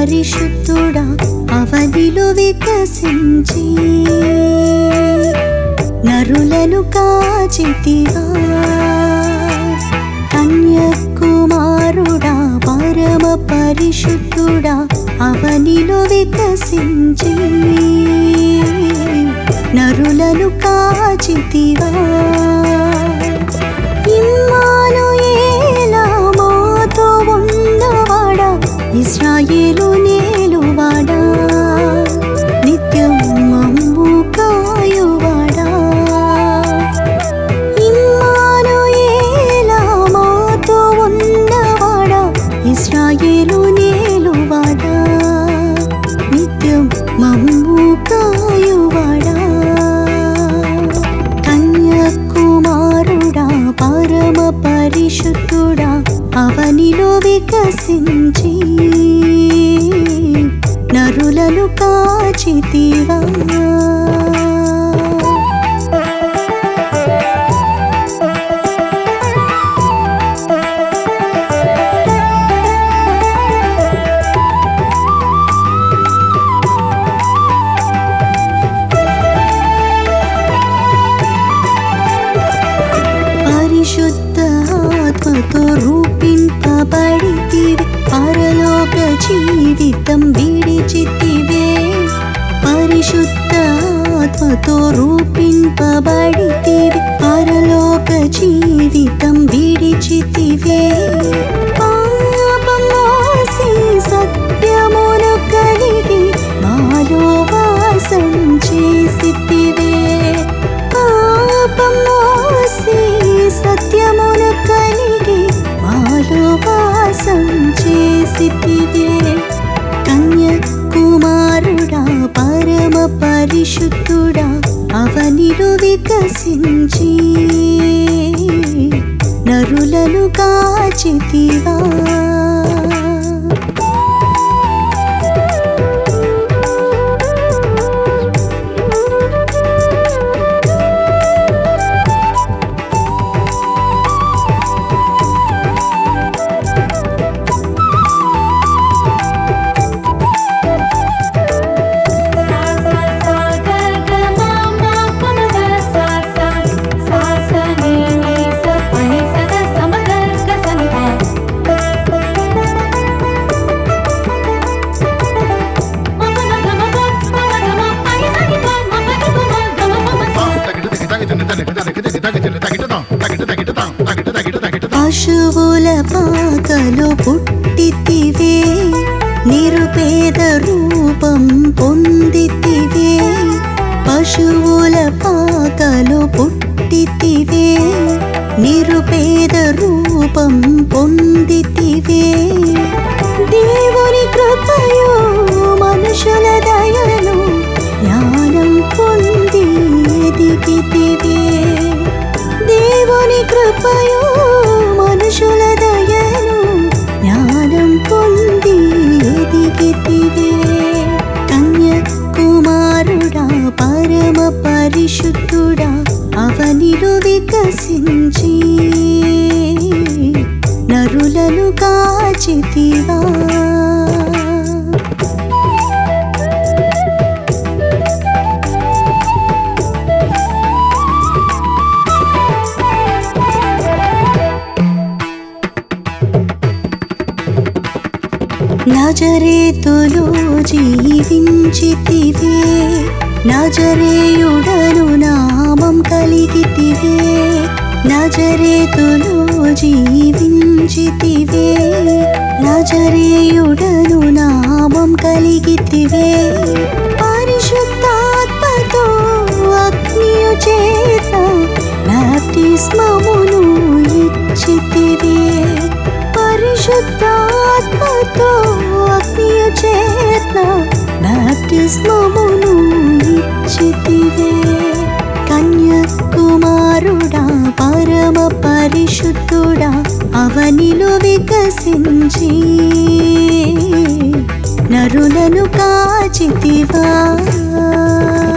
పరిశుద్ధుడా అవనిలో వికసించి నరులను కాచితివా. కన్యాకుమారుడా పరమ పరిశుద్ధుడా అవనిలో వికసించి నరులను కాచితివా. ఇమ్మానుయేలా మాతో ఉన్నవాడా ఇశ్రాయేలు నేలువాడా నిత్యం మమ్ము కాయువాడా. ఇమ్మానుయేలా మాతో ఉన్నవాడా ఇశ్రాయేలు నేలువాడా నిత్యం మమ్ము కాయువాడా. కన్యాకుమారుడా పరమ పరిశుద్ధుడా అవనిలో వికసించి నరులను కాచితివా. పరిశుద్ధ ఆత్మతో రూపింపబడితివి పరలోక జీవితం విడిచితివే. పరిశుద్ధ ఆత్మతో రూపింపబడితివి పరలోక జీవితం విడిచితివే. పాపం మోసి సత్యమును కలిగి మాలో వాసం చేసితివే. పాపం మోసి సత్యమును కలిగి మాలో వాసం చేసితివే. కన్యాకుమారుడా పరమ పరిశుద్ధుడా అవనిలో వికసించి నరులను కాచితివా. పశువుల పాకలో పుట్టితివే నిరుపేద రూపం పొందితివే. పశువుల పాకలో పుట్టితివే నిరుపేద రూపం పొందితివే. దేవుని కృపయో మనుషుల దయను జ్ఞానం పొంది ఎదిగితివే. దేవుని కృపయో మనుషుల దయను జ్ఞానం పొంది ఎదిగితివే. కన్యాకుమారుడా పరమ పరిశుద్ధుడా అవనిలో వికసించి నరులను కాచితివా. నజరేతులో జీవించితివే నజరేయుడను నామం కలిగితివే. నజరేతులో జీవించితివే నజరేయుడను నామం కలిగితివే. పరిశుద్ధాత్మతో అగ్నియు చేత బాప్తిస్మమును ఇచ్చితివే. పరిశుద్ధాత్మతో అగ్నియు చేత బాప్తిస్మమును ఇచ్చితివే. కన్యాకుమారుడా పరమ పరిశుద్ధుడా అవనిలో వికసించి నరులను కాచితివా.